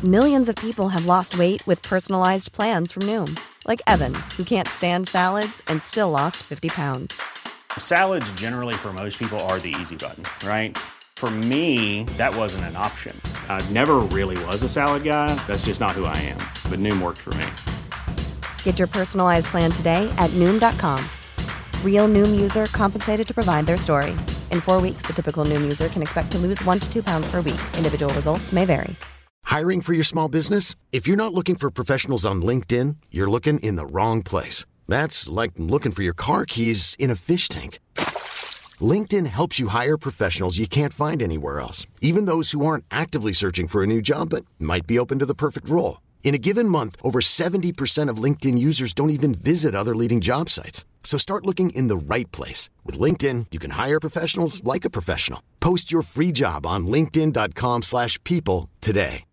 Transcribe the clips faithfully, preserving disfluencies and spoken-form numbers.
Millions of people have lost weight with personalized plans from Noom. Like Evan, who can't stand salads and still lost fifty pounds. Salads generally for most people are the easy button, right? For me, that wasn't an option. I never really was a salad guy. That's just not who I am. But Noom worked for me. Get your personalized plan today at Noom dot com. Real Noom user compensated to provide their story. In four weeks, the typical Noom user can expect to lose one to two pounds per week. Individual results may vary. Hiring for your small business? If you're not looking for professionals on LinkedIn, you're looking in the wrong place. That's like looking for your car keys in a fish tank. LinkedIn helps you hire professionals you can't find anywhere else, even those who aren't actively searching for a new job but might be open to the perfect role. In a given month, over seventy percent of LinkedIn users don't even visit other leading job sites. So start looking in the right place. With LinkedIn, you can hire professionals like a professional. Post your free job on linkedin dot com slash people today.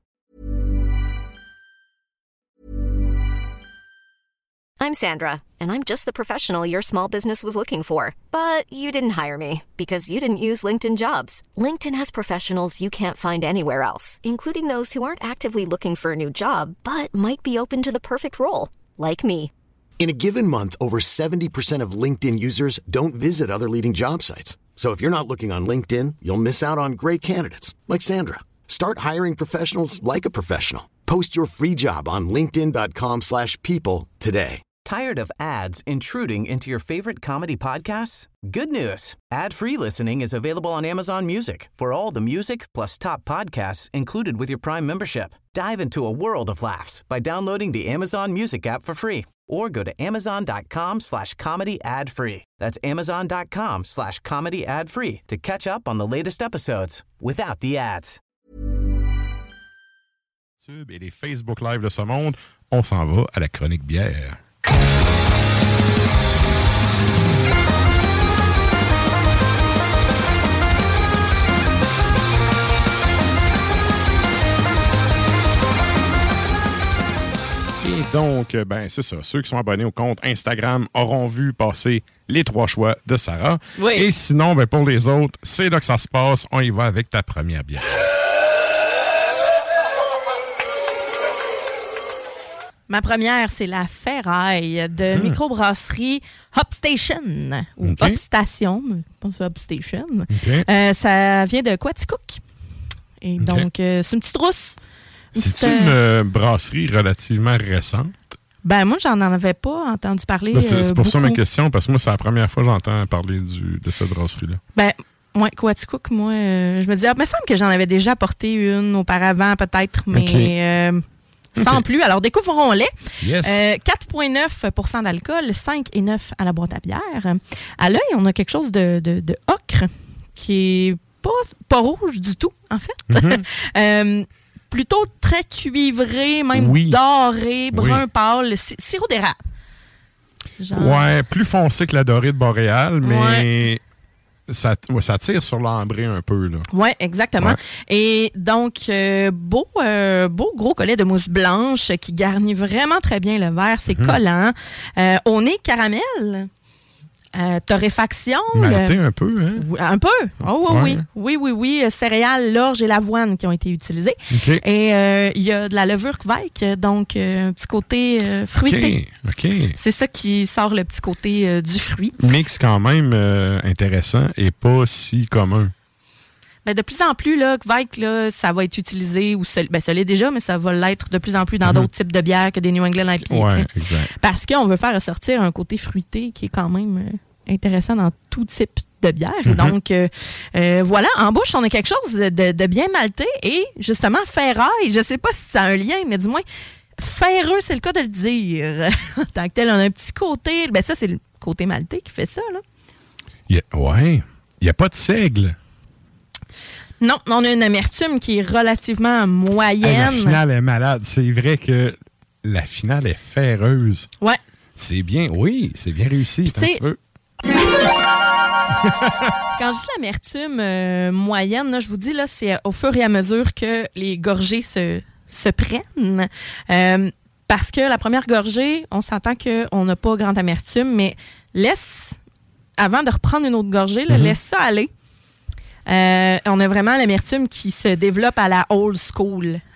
I'm Sandra, and I'm just the professional your small business was looking for. But you didn't hire me because you didn't use LinkedIn Jobs. LinkedIn has professionals you can't find anywhere else, including those who aren't actively looking for a new job, but might be open to the perfect role, like me. In a given month, over seventy percent of LinkedIn users don't visit other leading job sites. So if you're not looking on LinkedIn, you'll miss out on great candidates like Sandra. Start hiring professionals like a professional. Post your free job on linkedin dot com slash people today. Tired of ads intruding into your favorite comedy podcasts? Good news. Ad-free listening is available on Amazon Music for all the music plus top podcasts included with your Prime membership. Dive into a world of laughs by downloading the Amazon Music app for free or go to amazon.com slash comedy ad-free. That's amazon.com slash comedy ad-free to catch up on the latest episodes without the ads. Et les Facebook Live de ce monde, on s'en va à la chronique bière. Et donc, ben c'est ça. Ceux qui sont abonnés au compte Instagram auront vu passer les trois choix de Sarah. Oui. Et sinon, ben pour les autres, c'est là que ça se passe. On y va avec ta première bière. Ma première, c'est la Ferraille de mmh. microbrasserie Hop Station ou okay. Hop Station. Je pense que c'est Hop Station. Okay. Euh, ça vient de Quaticook. Et okay. donc, euh, c'est une petite rousse. C'est-tu une euh, brasserie relativement récente? Ben moi, j'en avais pas entendu parler. Ben, c'est, c'est pour beaucoup. ça ma question, parce que moi, c'est la première fois que j'entends parler du, de cette brasserie-là. Ben, ouais, Quaticook, moi, euh, je me dis, ah, il me semble que j'en avais déjà apporté une auparavant, peut-être, mais... Okay. Euh, Sans okay. plus. Alors, découvrons-les. Yes. Euh, quatre virgule neuf pour cent d'alcool, cinq virgule neuf à la boîte à bière. À l'œil, on a quelque chose de, de, de ocre qui est pas, pas rouge du tout, en fait. Mm-hmm. euh, plutôt très cuivré, même oui. doré, brun oui. pâle, c- sirop d'érable. Genre... Ouais, plus foncé que la dorée de Boréal, mais... Ouais. Ça, ouais, ça tire sur l'ambré un peu, là. Oui, exactement. Ouais. Et donc, euh, beau, euh, beau gros collet de mousse blanche qui garnit vraiment très bien le verre. C'est mm-hmm. collant. Euh, au nez, caramel. Euh, torréfaction. Maltais un peu, hein? Un peu. Oh, oui, ouais. oui. Oui, oui, oui. Céréales, l'orge et l'avoine qui ont été utilisées. Okay. Et il euh, y a de la levure Kveik, donc euh, un petit côté euh, fruité. OK, OK. C'est ça qui sort le petit côté euh, du fruit. Mix quand même euh, intéressant et pas si commun. Ben, de plus en plus, là, Kveik, là, ça va être utilisé, ou ça, ben, ça l'est déjà, mais ça va l'être de plus en plus dans mm-hmm. d'autres types de bières que des New England I P A. Ouais, exact. Parce qu'on veut faire ressortir un côté fruité qui est quand même euh, intéressant dans tout type de bière. Mm-hmm. Donc, euh, euh, voilà, en bouche, on a quelque chose de, de, de bien maltais et justement, ferraille. Je ne sais pas si ça a un lien, mais du moins, ferreux, c'est le cas de le dire. En tant que tel, on a un petit côté... Ben ça, c'est le côté maltais qui fait ça, là. Yeah, ouais. Il n'y a pas de seigle. Non, on a une amertume qui est relativement moyenne. Hey, la finale est malade. C'est vrai que la finale est ferreuse. Ouais. C'est bien, oui, c'est bien réussi. Quand je dis l'amertume euh, moyenne, là, je vous dis, là, c'est au fur et à mesure que les gorgées se, se prennent. Euh, parce que la première gorgée, on s'entend qu'on n'a pas grande amertume, mais laisse, avant de reprendre une autre gorgée, là, mm-hmm. laisse ça aller. Euh, on a vraiment l'amertume qui se développe à la old school,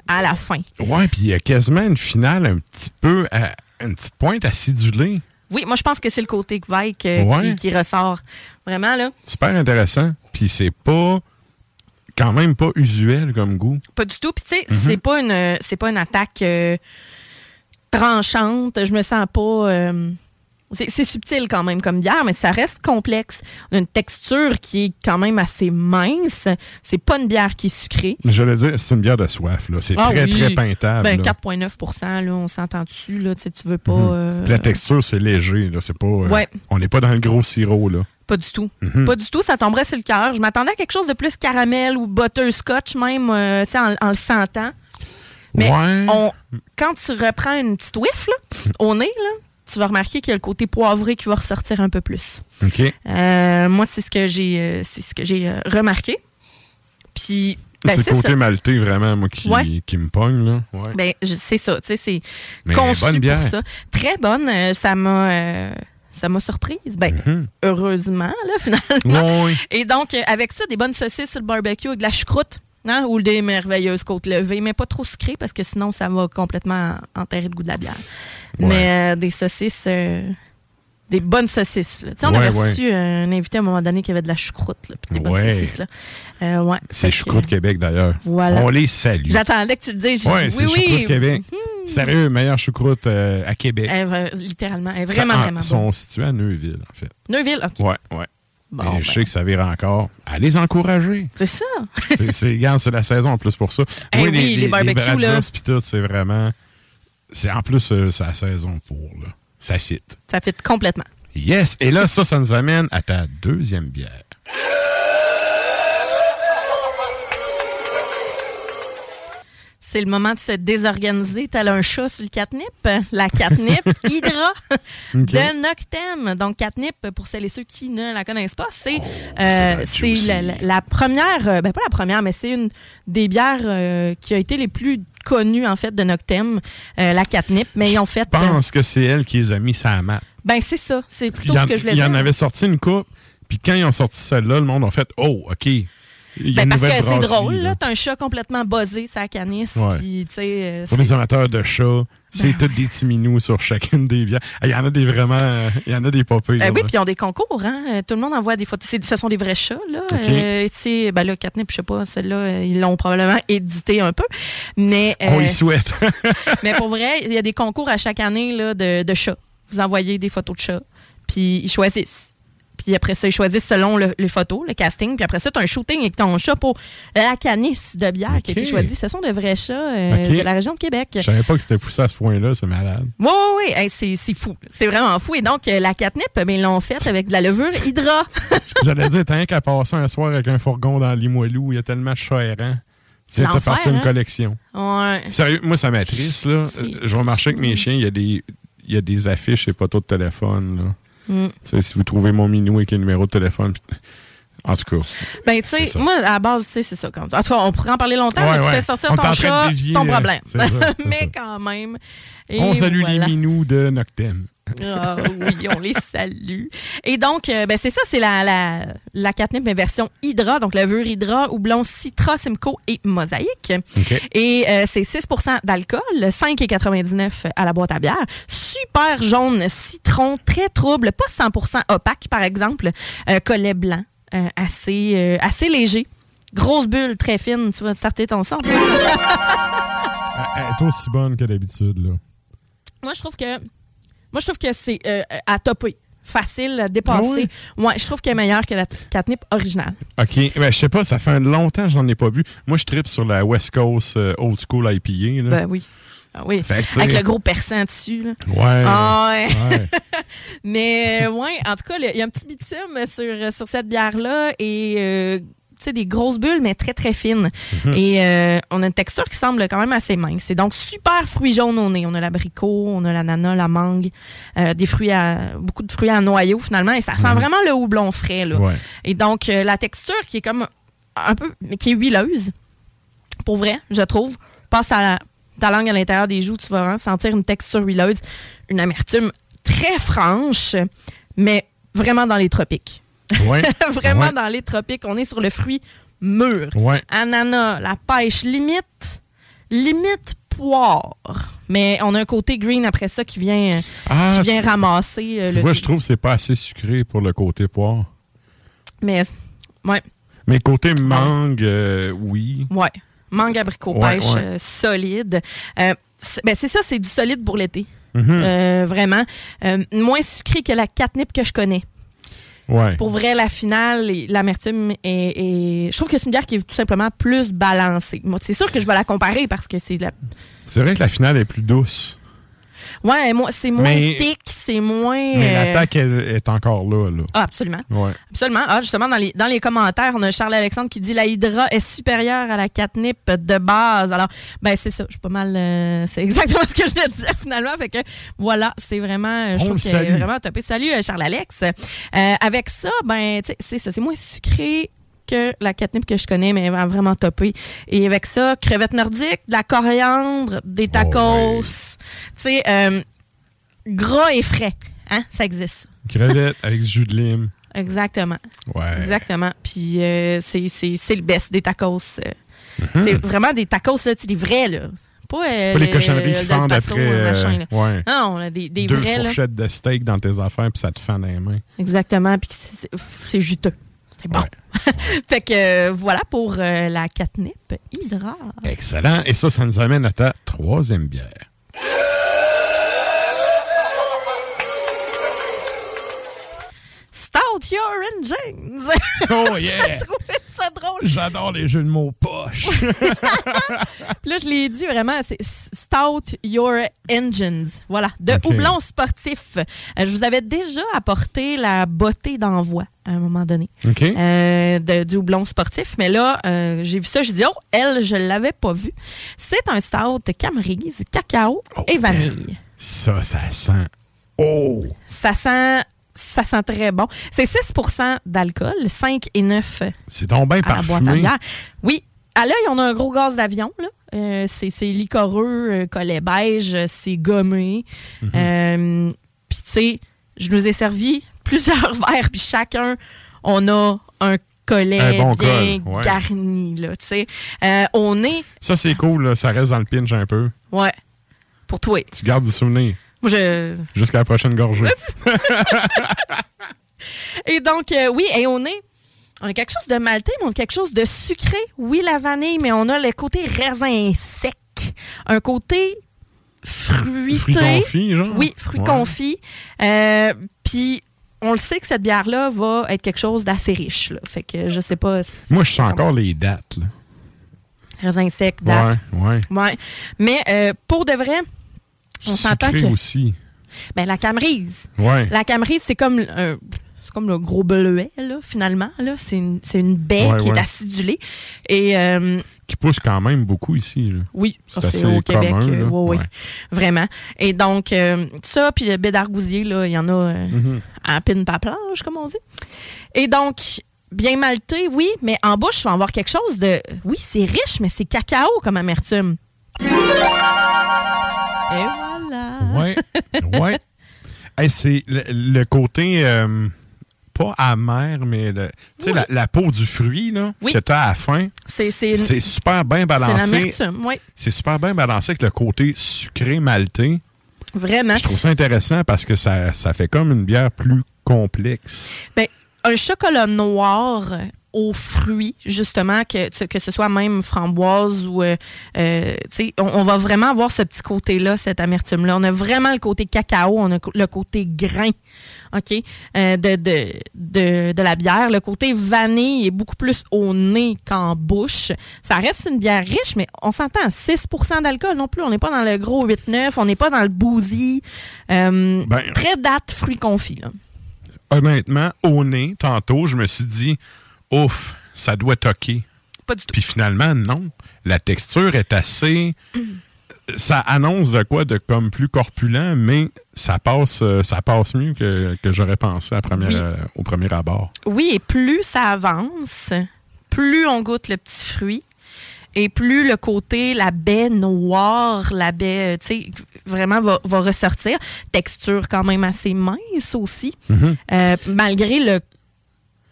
à la fin. Ouais, puis il y a quasiment une finale un petit peu, à, une petite pointe acidulée. Oui, moi, je pense que c'est le côté Kvike euh, ouais. qui, qui ressort. Vraiment, là. Super intéressant. Puis c'est pas... quand même pas usuel comme goût. Pas du tout. Puis tu sais, mm-hmm. c'est pas une c'est pas une attaque euh, tranchante. Je me sens pas... Euh, c'est, c'est subtil quand même comme bière, mais ça reste complexe. On a une texture qui est quand même assez mince. C'est pas une bière qui est sucrée. Mais je voulais dire, c'est une bière de soif. Là. C'est ah, très, oui. très peintable. Ben, là. quatre virgule neuf pour cent, là, on s'entend dessus. Là, tu veux pas... Mm-hmm. Euh... La texture, c'est léger. Là. C'est pas, euh, ouais. On n'est pas dans le gros sirop. Là. Pas du tout. Mm-hmm. Pas du tout. Ça tomberait sur le cœur. Je m'attendais à quelque chose de plus caramel ou butterscotch même, euh, tu sais, en, en le sentant. Mais ouais. on, quand tu reprends une petite whiff là, au nez, là, tu vas remarquer qu'il y a le côté poivré qui va ressortir un peu plus. OK. Euh, moi, c'est ce que j'ai, euh, c'est ce que j'ai euh, remarqué. Puis, ben, c'est, c'est le côté ça. maltais vraiment, moi, qui, ouais. qui me pogne. Là. Ouais. Ben, je, c'est ça. Tu sais, c'est Mais conçu bonne bière. pour ça. Très bonne. Euh, ça m'a... Euh, Ça m'a surprise. Ben, mm-hmm. heureusement, là, finalement. Oui. Et donc, euh, avec ça, des bonnes saucisses sur le barbecue avec de la choucroute, hein, ou des merveilleuses côtes levées, mais pas trop sucrées parce que sinon, ça va complètement enterrer le goût de la bière. Ouais. Mais euh, des saucisses, euh, des bonnes saucisses. Là. On ouais, avait ouais. reçu euh, un invité à un moment donné qui avait de la choucroute, puis des bonnes ouais. saucisses. Là. Euh, ouais. C'est Choucroute euh, Québec, d'ailleurs. Voilà. On les salue. J'attendais que tu le dises. Ouais, dit, c'est oui, Choucroute oui. Québec. Mmh. Sérieux, meilleure choucroute euh, à Québec. Elle, littéralement. Elle est vraiment, ça, vraiment bonne. Ils sont situés à Neuville, en fait. Neuville, OK. Ouais, ouais. Bon, Et ben. je sais que ça vire encore. Allez les encourager. C'est ça. c'est, c'est, regarde, c'est la saison en plus pour ça. Hey, oui, oui, les, les barbecues, les là. Pis tout, c'est vraiment... C'est en plus, euh, c'est la saison pour, là. Ça fit. Ça fit complètement. Yes. Et là, ça, ça nous amène à ta deuxième bière. C'est le moment de se désorganiser tel un chat sur le catnip. La catnip Hydra okay. de Noctem. Donc, catnip, pour celles et ceux qui ne la connaissent pas, c'est, oh, euh, c'est, c'est la, la, la première, euh, ben pas la première, mais c'est une des bières euh, qui a été les plus connues, en fait, de Noctem, euh, la catnip. Mais je ils ont fait... Je pense euh, que c'est elle qui les a mis sur la map. Ben, c'est ça. C'est plutôt en, ce que je voulais il dire. Il en avait sorti une coupe, puis quand ils ont sorti celle-là, le monde a fait « Oh, OK ». Ben parce que c'est drôle, là. T'as un chat complètement buzzé, ça canisse. Ouais. Pis, tu sais. Pour les amateurs de chats, c'est ben, tous des petits minous sur chacune des bières. Il y en a des vraiment. Il y en a des popées. Ben oui, puis ils ont des concours, hein. Tout le monde envoie des photos. C'est, ce sont des vrais chats, là. Okay. Euh, ben là, Catnip, je sais pas, celle-là, ils l'ont probablement édité un peu. Mais. Euh, On y souhaite. Mais pour vrai, il y a des concours à chaque année, là, de, de chats. Vous envoyez des photos de chats, puis ils choisissent. Puis après ça, ils choisissent selon le, les photos, le casting. Puis après ça, tu as un shooting avec ton chat pour la canisse de bière okay. qui a été choisi. Ce sont de vrais chats euh, okay. de la région de Québec. Je savais pas que c'était poussé à ce point-là. C'est malade. Oui, oui, oui. Hey, c'est, c'est fou. C'est vraiment fou. Et donc, euh, la catnip, ben, ils l'ont faite avec de la levure Hydra. J'allais dire, t'as rien qu'à passer un soir avec un fourgon dans Limoilou. Il y a tellement de chats errants. Tu viens de partir hein? une collection. Ouais. Sérieux, moi, ça m'attriste. Là. Si. Je vais marcher avec mes chiens. Il y a des, il y a des affiches et poteaux de téléphone, là. Mm. Si vous trouvez mon minou avec un numéro de téléphone, en tout cas. Ben, tu sais, moi, à la base, tu sais, c'est ça. Comme... En tout cas, on pourrait en parler longtemps, ouais, mais ouais. tu fais sortir on ton chat, dévier, ton problème. C'est ça, c'est mais ça. quand même. Et on salue voilà. les minous de Noctem. Ah oui, on les salue. Et donc, euh, ben c'est ça, c'est la, la, la catnip, mais version Hydra, donc levure Hydra, houblon Citra, Simcoe et Mosaïque. Okay. Et euh, c'est six pour cent d'alcool, cinq virgule quatre-vingt-dix-neuf à la boîte à bière. Super jaune citron, très trouble, pas cent pour cent opaque, par exemple. Euh, collet blanc, euh, assez, euh, assez léger. Grosse bulle, très fine. Tu vas starter ton sang. Elle est aussi bonne que d'habitude, là. Moi, je trouve que Moi, je trouve que c'est euh, à topper. Facile à dépasser. Oui. Ouais, je trouve qu'elle est meilleure que la catnip originale. OK. Ben, je sais pas, ça fait longtemps que j'en ai pas bu. Moi, je tripe sur la West Coast euh, Old School I P A. Là. Ben oui. Ah oui. Fait que, avec le gros perçant dessus. Là. Ouais. Ah ouais. ouais. Mais, ouais, en tout cas, il y a un petit bitume sur, sur cette bière-là et... Euh, des grosses bulles, mais très, très fines. Mm-hmm. Et euh, on a une texture qui semble quand même assez mince. C'est donc super fruits jaunes au nez. On a l'abricot, on a l'ananas, la mangue, euh, des fruits à, beaucoup de fruits à noyau, finalement. Et ça sent mm-hmm. vraiment le houblon frais, là. Ouais. Et donc, euh, la texture qui est comme un peu, qui est huileuse, pour vrai, je trouve. Passe à ta langue à l'intérieur des joues, tu vas vraiment sentir une texture huileuse, une amertume très franche, mais vraiment dans les tropiques. Ouais. Vraiment ouais. dans les tropiques. On est sur le fruit mûr. Ouais. Ananas, la pêche limite, limite poire. Mais on a un côté green après ça qui vient, ah, qui vient tu, ramasser. Euh, tu le vois, je trouve que c'est pas assez sucré pour le côté poire. Mais, ouais. Mais côté mangue, euh, oui. Ouais. Mangue abricot ouais, pêche ouais. Euh, solide. Euh, c'est, ben c'est ça, c'est du solide pour l'été. Mm-hmm. Euh, vraiment. Euh, moins sucré que la catnip que je connais. Ouais. Pour vrai, la finale, l'amertume est, est... Je trouve que c'est une bière qui est tout simplement plus balancée. Moi, c'est sûr que je vais la comparer parce que c'est la... C'est vrai que la finale est plus douce. Ouais, moi, c'est moins mais, thick, c'est moins... Mais euh... l'attaque elle, est encore là, là. Ah, absolument. Ouais. Absolument. Ah, justement, dans les, dans les commentaires, on a Charles-Alexandre qui dit « La Hydra est supérieure à la catnip de base. » Alors, ben c'est ça. Je suis pas mal... Euh, c'est exactement ce que je voulais dire, finalement. Fait que, voilà, c'est vraiment... Je on trouve le qu'elle salue. est vraiment topée. Salut, Charles-Alex. Euh, avec ça, ben, tu sais, c'est ça. C'est moins sucré que la catnip que je connais, mais vraiment topée. Et avec ça, crevettes nordiques, de la coriandre, des tacos. Oh, ouais. Tu sais... Euh, gras et frais, hein? Ça existe. Crevettes avec du jus de lime. Exactement. Ouais. Exactement. Puis euh, c'est, c'est, c'est le best des tacos. Euh, Mm-hmm. C'est vraiment des tacos, là, des vrais, là. Pas, euh, Pas les le- cochonneries le qui fendent Del Paso, après. euh, machin, là. Euh, ouais. Non, là, des, des Deux vrais, là. fourchettes de steak dans tes affaires, puis ça te fend dans les mains. Exactement. Puis c'est, c'est, c'est juteux. C'est bon. Ouais. Fait que euh, voilà pour euh, la catnip Hydra. Excellent. Et ça, ça nous amène à ta troisième bière. Stout Your Engines. Oh yeah! J'ai trouvé ça drôle. J'adore les jeux de mots poches. Puis là, je l'ai dit vraiment, c'est Stout Your Engines. Voilà, de Okay. houblon sportif. Euh, je vous avais déjà apporté la beauté d'envoi à un moment donné. OK. Euh, de, du houblon sportif. Mais là, euh, j'ai vu ça, j'ai dit, oh, elle, je l'avais pas vu. C'est un stout Camerise, cacao Oh, et vanille. Ça, ça sent. Oh! Ça sent... Ça sent très bon. C'est six pour cent d'alcool, cinq et neuf C'est donc bien à la boîte à parfumé. bière. Oui. À l'œil, on a un gros gaz d'avion. Là. Euh, c'est, c'est licoreux, euh, collet beige, c'est gommé. Mm-hmm. Euh, puis, tu sais, je nous ai servi plusieurs verres, puis chacun, on a un collet Un bon bien col, ouais. garni. Là, tu sais. Euh, on est... Ça, c'est cool. Là. Ça reste dans le pinch un peu. Ouais. Pour toi. Tu gardes du souvenir Moi, je... jusqu'à la prochaine gorgée. Et donc, euh, oui, et on est... On a quelque chose de maltais, mais on a quelque chose de sucré. Oui, la vanille, mais on a le côté raisin sec. Un côté fruité. Fruits confits, genre? Oui, fruits Ouais. confits. Euh, Puis, on le sait que cette bière-là va être quelque chose d'assez riche. Là. Fait que je sais pas... si- Moi, je sens encore les dates. Là. Raisin sec, date. Ouais, ouais. Ouais. Mais euh, pour de vrai, on s'entend Sucré que... aussi. Ben, la Camerise. Ouais. La Camerise, c'est comme un... C'est comme le gros bleuet, là, finalement. Là. C'est, une, c'est une baie Ouais, qui ouais. est acidulée. Et euh, Qui pousse quand même beaucoup ici. Là. oui, C'est ça, c'est assez au Québec. commun, euh, là. ouais, ouais. Ouais. Vraiment. Et donc, euh, ça, puis le baie d'argousier, là, il y en a euh, Mhm. à pine pas planche, comme on dit. Et donc, bien malté, oui, mais en bouche, tu vas avoir quelque chose de... Oui, c'est riche, mais c'est cacao comme amertume. Et voilà. Ouais. Ouais. Hey, c'est le, le côté... euh, pas amer, mais le, tu sais, Oui. la, la peau du fruit là, Oui. que tu as à la fin, C'est, c'est, c'est super bien c'est balancé. l'amertume, oui. C'est super bien balancé avec le côté sucré maltais. Vraiment. Je trouve ça intéressant parce que ça, ça fait comme une bière plus complexe. Ben, un chocolat noir aux fruits, justement, que, que ce soit même framboise ou... Euh, euh, tu sais, on, on va vraiment avoir ce petit côté-là, cette amertume-là. On a vraiment le côté cacao, on a le côté grain, OK, euh, de, de, de, de la bière. Le côté vanille est beaucoup plus au nez qu'en bouche. Ça reste une bière riche, mais on s'entend, six pour cent d'alcool non plus. On n'est pas dans le gros huit neuf, on n'est pas dans le boozy. Euh, Ben, très date fruits confits, là. Honnêtement, au nez, tantôt, je me suis dit, ouf, ça doit toquer. Pas du tout. Puis finalement, non. La texture est assez... Ça annonce de quoi de comme plus corpulent, mais ça passe, euh, ça passe mieux que, que j'aurais pensé à première, Oui. euh, au premier abord. Oui, et plus ça avance, plus on goûte le petit fruit et plus le côté, la baie noire, la baie, euh, tu sais, vraiment va, va ressortir. Texture quand même assez mince aussi, Mhm. euh, malgré le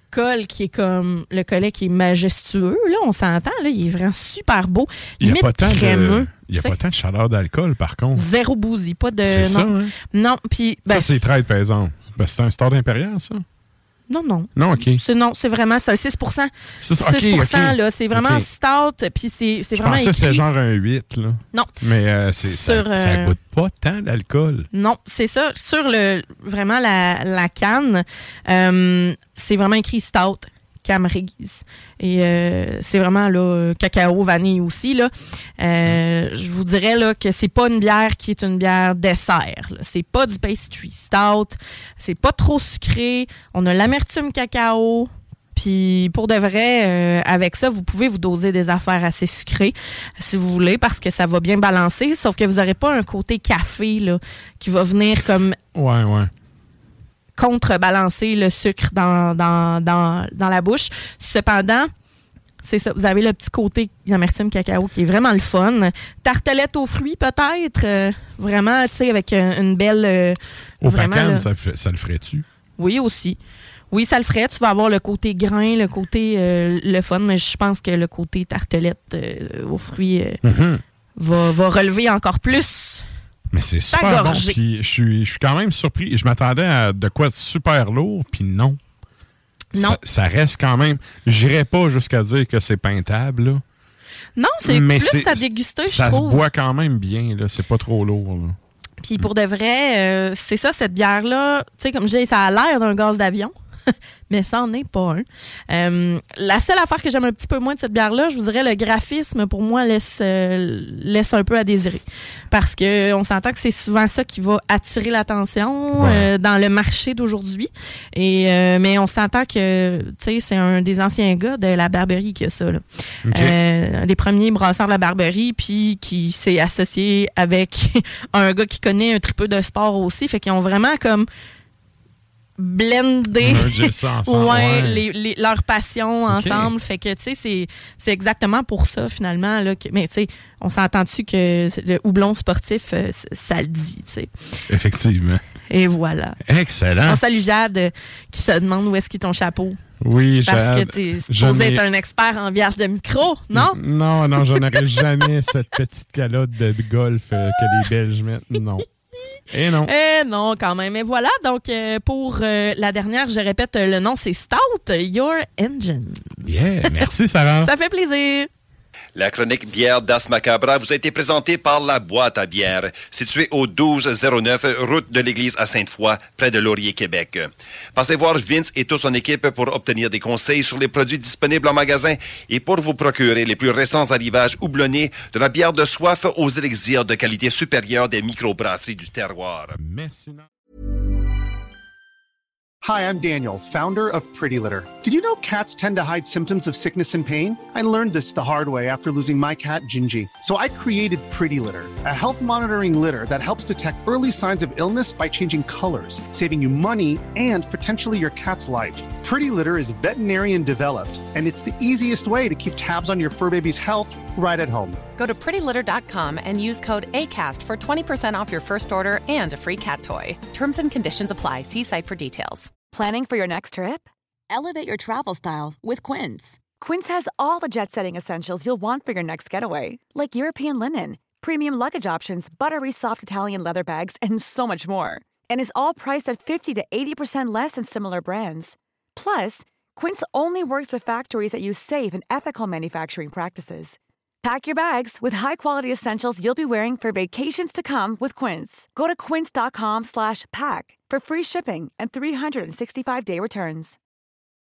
col qui est comme le collet qui est majestueux. Là, on s'entend, là, il est vraiment super beau. Il n'y a, pas tant crémeux, de, il y a pas tant de chaleur d'alcool, par contre. Zéro bousy, pas de... C'est non. ça, hein? Non, puis... Ben, ça, c'est très pesant. Ben, c'est un Stout impérial, ça? Non, non. Non, OK. C'est, non, c'est vraiment c'est un six pour cent. six, okay, six pour cent, okay. là, c'est vraiment okay. stout, puis c'est, c'est Je vraiment pensais que écrit. c'était genre un huit, là. Non. Mais euh, c'est, ça, Sur, euh... ça goûte pas tant d'alcool. Non, c'est ça. Sur le vraiment la, la canne, euh, c'est vraiment écrit stout. Camrys. Et euh, c'est vraiment là, cacao, vanille aussi. Là. Euh, je vous dirais là, que c'est pas une bière qui est une bière dessert. Là. C'est pas du pastry stout. C'est pas trop sucré. On a l'amertume cacao. Puis pour de vrai, euh, avec ça, vous pouvez vous doser des affaires assez sucrées si vous voulez, parce que ça va bien balancer. Sauf que vous n'aurez pas un côté café là, qui va venir comme... Ouais, ouais. contrebalancer le sucre dans, dans, dans, dans la bouche. Cependant, c'est ça. Vous avez le petit côté d'amertume cacao qui est vraiment le fun. Tartelette aux fruits, peut-être. Euh, vraiment, tu sais, avec une, une belle... Euh, Au vraiment, Pacan, là, ça, ça le ferait-tu? Oui, aussi. Oui, ça le ferait. Tu vas avoir le côté grain, le côté euh, le fun, mais je pense que le côté tartelette euh, aux fruits euh, mm-hmm. va, va relever encore plus. Mais c'est super bon. Puis je suis, je suis quand même surpris. Je m'attendais à de quoi de super lourd, puis non. Non. Ça, ça reste quand même... J'irais pas jusqu'à dire que c'est peintable, là. Non, c'est mais plus c'est, à déguster, je ça trouve. Ça se boit quand même bien, là. C'est pas trop lourd, là. Puis pour de vrai, euh, c'est ça, cette bière-là, tu sais, comme je dis, ça a l'air d'un gaz d'avion. Mais ça n'en est pas un. Euh, la seule affaire que j'aime un petit peu moins de cette bière-là, je vous dirais, le graphisme, pour moi, laisse, euh, laisse un peu à désirer. Parce qu'on s'entend que c'est souvent ça qui va attirer l'attention ouais. euh, dans le marché d'aujourd'hui. Et, euh, mais on s'entend que, tu sais, c'est un des anciens gars de la Barberie qui a ça. Là. Okay. Euh, un des premiers brasseurs de la Barberie, puis qui s'est associé avec un gars qui connaît un tripeux de sport aussi. Fait qu'ils ont vraiment comme... blender ensemble, ouais, ouais. Les, les, leurs passions okay. ensemble. Fait que, tu sais, c'est, c'est exactement pour ça, finalement. Là, que, mais, tu sais, on s'entend dessus que le houblon sportif, euh, ça le dit, tu sais. Effectivement. Et voilà. Excellent. On salue Jade euh, qui se demande où est-ce qu'il est ton chapeau. Oui, Parce Jade. que tu es supposé être un expert en bière de micro, non? Non, non, je n'aurais jamais cette petite calotte de golf euh, que les Belges mettent. Non. Et non. Eh non, quand même. Et voilà, donc euh, pour euh, la dernière, je répète, le nom, c'est Stout, Your Engine. Yeah, merci Sarah. Ça fait plaisir. La chronique bière d'As Macabra vous a été présentée par La Boîte à bière, située au douze zéro neuf route de l'Église à Sainte-Foy, près de Laurier, Québec. Passez voir Vince et toute son équipe pour obtenir des conseils sur les produits disponibles en magasin et pour vous procurer les plus récents arrivages houblonnés de la bière de soif aux élixirs de qualité supérieure des microbrasseries du terroir. Merci. Hi, I'm Daniel, founder of Pretty Litter. Did you know cats tend to hide symptoms of sickness and pain? I learned this the hard way after losing my cat, Gingy. So I created Pretty Litter, a health monitoring litter that helps detect early signs of illness by changing colors, saving you money and potentially your cat's life. Pretty Litter is veterinarian developed, and it's the easiest way to keep tabs on your fur baby's health right at home. Go to pretty litter dot com and use code ACAST for twenty percent off your first order and a free cat toy. Terms and conditions apply. See site for details. Planning for your next trip? Elevate your travel style with Quince. Quince has all the jet-setting essentials you'll want for your next getaway, like European linen, premium luggage options, buttery soft Italian leather bags, and so much more. And is all priced at fifty to eighty percent less than similar brands. Plus, Quince only works with factories that use safe and ethical manufacturing practices. Pack your bags with high-quality essentials you'll be wearing for vacations to come with Quince. Go to quince dot com slash pack for free shipping and three sixty-five day returns.